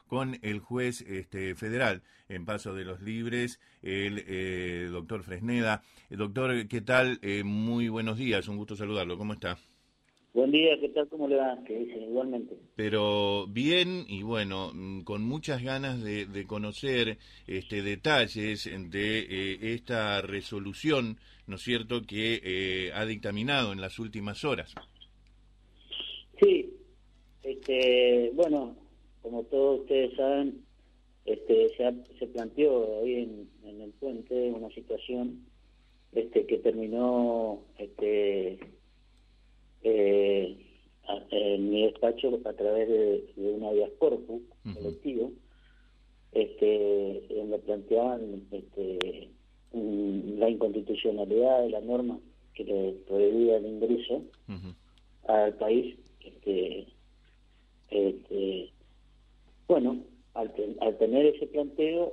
con el juez federal en Paso de los Libres, el doctor Fresneda. Doctor, ¿qué tal? Muy buenos días, un gusto saludarlo. ¿Cómo está? Buen día, ¿qué tal? ¿Cómo le va? Que dice, igualmente. Pero bien, y bueno, con muchas ganas de conocer detalles de esta resolución, ¿no es cierto?, que ha dictaminado en las últimas horas. Sí, bueno, como todos ustedes saben, se planteó ahí en el puente una situación que terminó en mi despacho a través de un habeas corpus colectivo, donde planteaban la inconstitucionalidad de la norma que le prohibía el ingreso al país. Bueno, al tener ese planteo,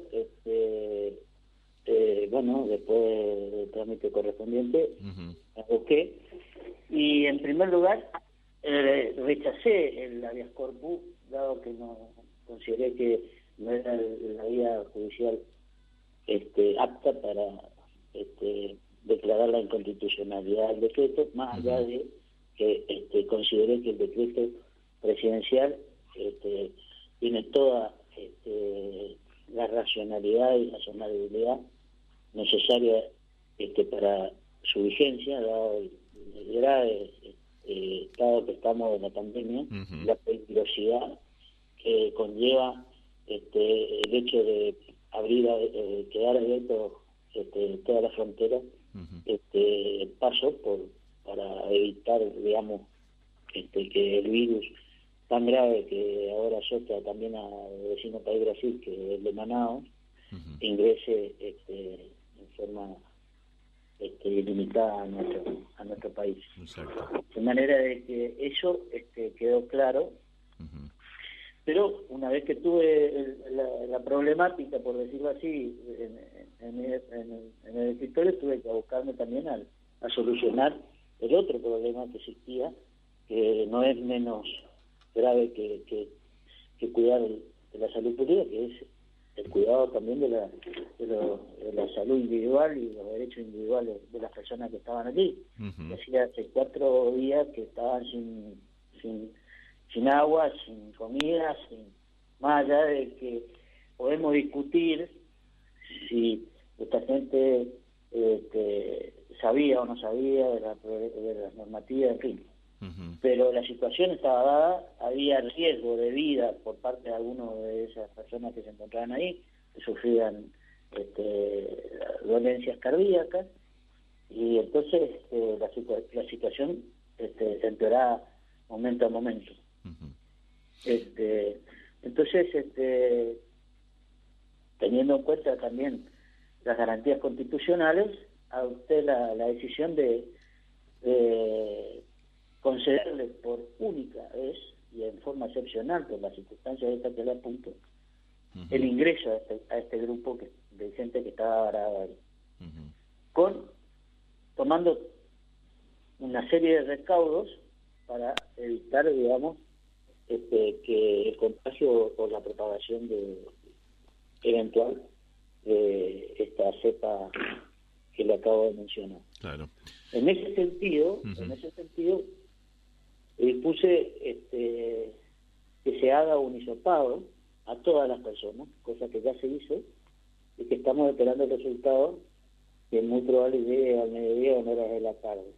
bueno, después del trámite correspondiente, busqué, y en primer lugar rechacé el habeas corpus, dado que no consideré que no era la vía judicial apta para declarar la inconstitucionalidad del decreto, más allá de que consideré que el decreto presidencial tiene toda la racionalidad y razonabilidad necesaria para su vigencia, dado el grave estado que estamos en la pandemia, la peligrosidad que conlleva el hecho de quedar abierto todas las fronteras, el paso para evitar, digamos, que el virus tan grave que ahora azota también al vecino país Brasil, que es el de Manaus, ingrese en forma ilimitada a nuestro país. Exacto. De manera de que eso quedó claro, pero una vez que tuve la problemática, por decirlo así, en el escritorio, tuve que buscarme también a solucionar el otro problema que existía, que no es menos grave que cuidar de la salud pública, que es el cuidado también de la salud individual y los derechos individuales de las personas que estaban allí. Hacía hace 4 días que estaban sin agua, sin comida, más allá de que podemos discutir si esta gente sabía o no sabía de las normativas, en fin. Pero la situación estaba dada, había riesgo de vida por parte de algunas de esas personas que se encontraban ahí, que sufrían dolencias cardíacas, y entonces la situación se empeoraba momento a momento. Entonces, teniendo en cuenta también las garantías constitucionales, adopté la decisión de concederle por única vez y en forma excepcional, por las circunstancias de esta que le apunto, el ingreso a este grupo de gente que estaba varada ahí, tomando una serie de recaudos para evitar, digamos, que el contagio o la propagación eventual de esta cepa que le acabo de mencionar. Claro. En ese sentido, puse que se haga un hisopado a todas las personas, cosa que ya se hizo, y que estamos esperando el resultado, que es muy probable llegue al mediodía o en horas de la tarde.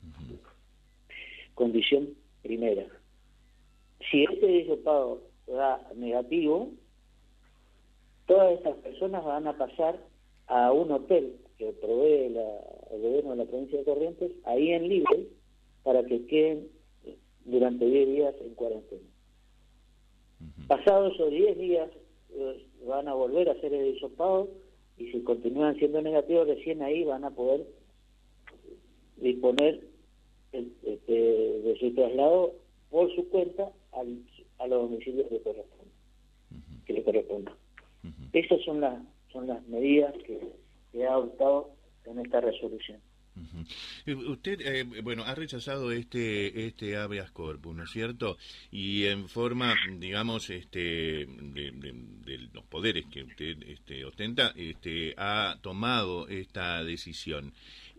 Condición primera: si este hisopado da negativo, todas estas personas van a pasar a un hotel que provee el gobierno de la provincia de Corrientes, ahí en Libre, para que queden durante 10 días en cuarentena. Pasados esos 10 días van a volver a hacer el hisopado, y si continúan siendo negativos, recién ahí van a poder disponer de su traslado por su cuenta a los domicilios que le correspondan. Esas son las medidas que he adoptado en esta resolución. Usted, bueno, ha rechazado este habeas corpus, ¿no es cierto? Y en forma, digamos, de los poderes que usted ostenta, ha tomado esta decisión,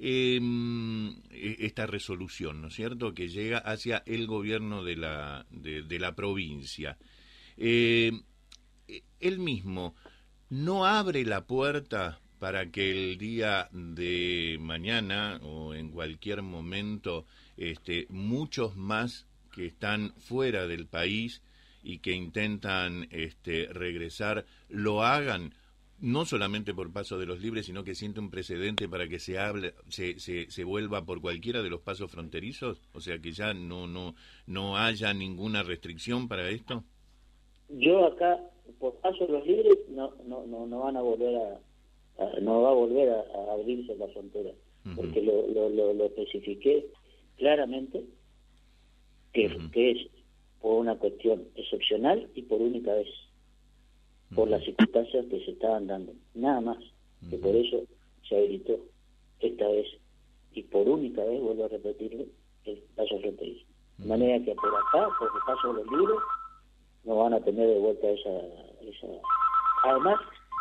esta resolución, ¿no es cierto?, que llega hacia el gobierno de la provincia. Él mismo no abre la puerta para que el día de mañana o en cualquier momento muchos más que están fuera del país y que intentan regresar lo hagan, no solamente por Paso de los Libres, sino que siente un precedente para que se vuelva por cualquiera de los pasos fronterizos, o sea que ya no haya ninguna restricción para esto. Yo acá, por Paso de los Libres, no van a volver no va a volver a abrirse la frontera, porque lo especifiqué claramente, que es por una cuestión excepcional y por única vez, por las circunstancias que se estaban dando, nada más, que por eso se habilitó esta vez, y por única vez, vuelvo a repetirlo, el paso fronterizo. De manera que por acá, por el Paso de los Libres, no van a tener de vuelta esa... Además,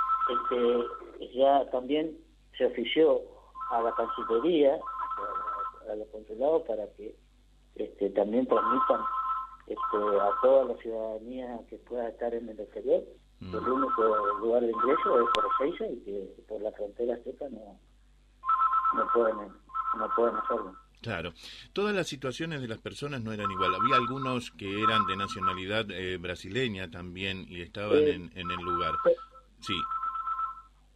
ya también se ofició a la Cancillería, a los consulados, para que también transmitan a toda la ciudadanía que pueda estar en el exterior, que el único lugar de ingreso es por Ezeiza y que por la frontera seca no pueden hacerlo. Claro. Todas las situaciones de las personas no eran igual. Había algunos que eran de nacionalidad brasileña también y estaban en el lugar. Sí.